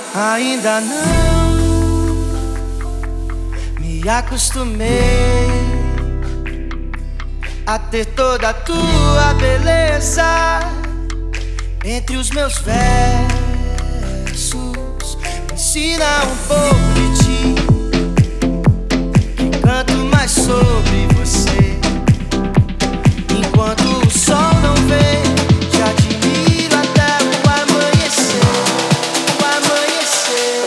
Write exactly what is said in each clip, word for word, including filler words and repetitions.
Ainda não me acostumei a ter toda a tua beleza entre os meus versos. Me ensina um pouco de ti, que canto mais sobre você. Enquanto o sol não vem, te admiro até o amanhecer. O amanhecer.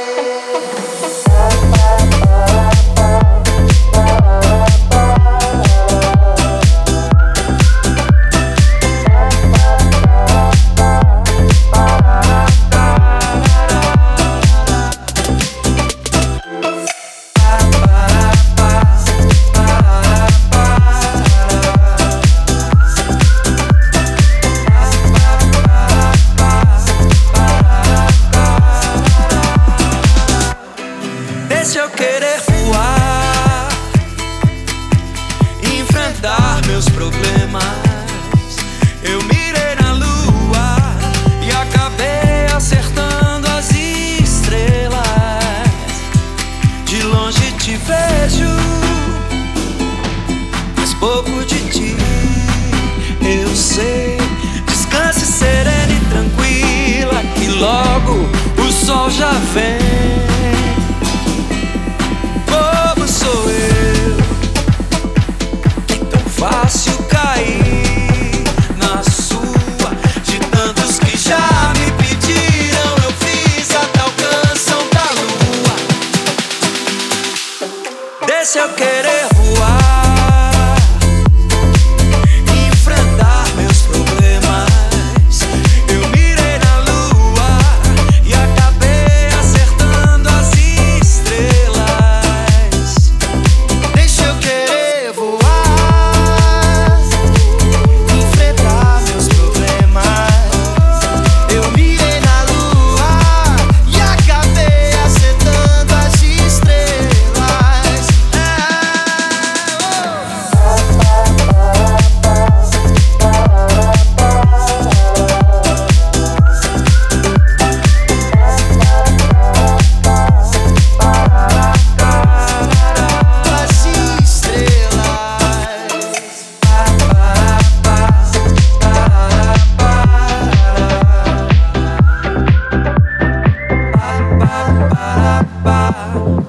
Deixa eu querer voar, enfrentar meus problemas. Eu mirei na lua e acabei acertando as estrelas. De longe te vejo, mas pouco de ti eu sei. Descanse serena e tranquila, e logo o sol já vem. Sou eu, que tão fácil cair na sua. De tantos que já me pediram, eu fiz até o canção da lua. Deixa eu querer voar, enfrentar meus problemas. Eu mirei na lua e acabei acertando as estrelas. Bye.